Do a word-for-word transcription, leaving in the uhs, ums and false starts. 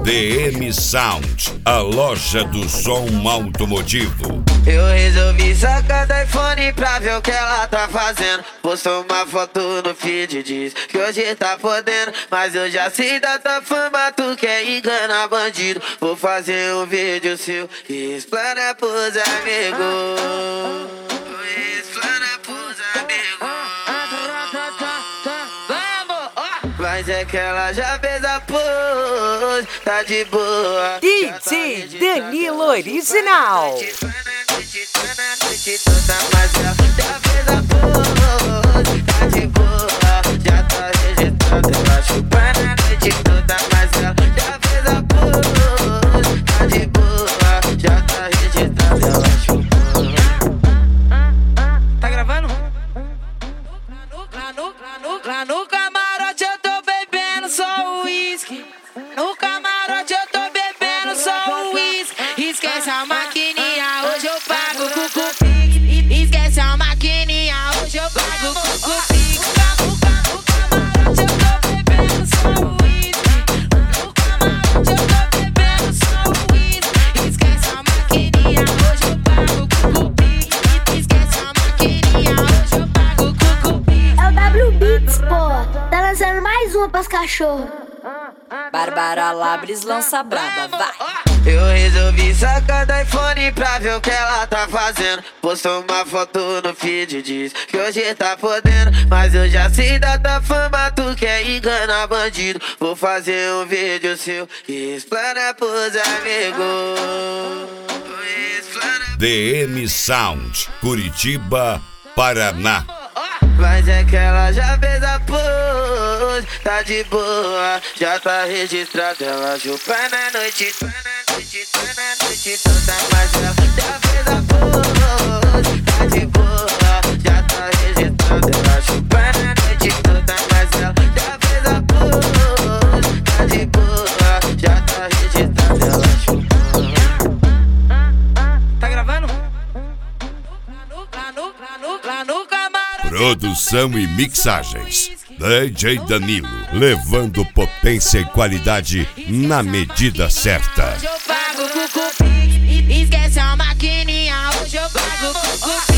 D M Sound, a loja do som automotivo. Eu resolvi sacar do iPhone pra ver o que ela tá fazendo. Postou uma foto no feed, diz que hoje tá podendo. Mas eu já sei da tua fama, tu quer enganar bandido. Vou fazer um vídeo seu e explana pros amigos. Explana pros amigos. Mas é que ela já fez a pose, tá de boa. D J Danilo Original. Já fez a pose, tá de boa. Já tá registrado, ela chupa na noite toda. Mas ela já fez a pose, tá de boa. Já tá registrado, ela chupa. Tá gravando? Lá no, lá no, lá no camarote eu tô bebendo só uísque. No camarote eu tô bebendo só uísque. Esquece a maquininha, hoje eu pago com Cupix. Esquece a maquininha, hoje eu pago com Cupix. No camarote eu tô bebendo só uísque. No camarote eu tô bebendo só uísque. Esquece a maquininha, hoje eu pago com Cupix. Esquece a maquininha, hoje eu pago com Cupix. É o W Beats, pô. Tá lançando mais uma pras cachorros. Bárbara Labres lança braba, vai. Eu resolvi sacar do iPhone pra ver o que ela tá fazendo. Postou uma foto no feed, diz que hoje tá podendo. Mas eu já sei da tua fama, tu quer enganar bandido. Vou fazer um vídeo seu e explana pros amigos. D M Sound, Curitiba, Paraná. Mas é que ela já fez a pose, tá de boa. Já tá registrado, ela chupa na noite, na noite, na noite toda. Mas ela já fez a pose, tá de boa. Já tá registrado, ela chupa na noite toda. Mas ela já fez a pose, tá de boa. Já tá registrado, ela chupa. Tá gravando? Lá no, lá no, lá no camarote. Produção e mixagens, D J Danilo, levando potência e qualidade na medida certa. Hoje eu pago com Cupix. Esquece a maquininha, hoje eu pago com Cupix.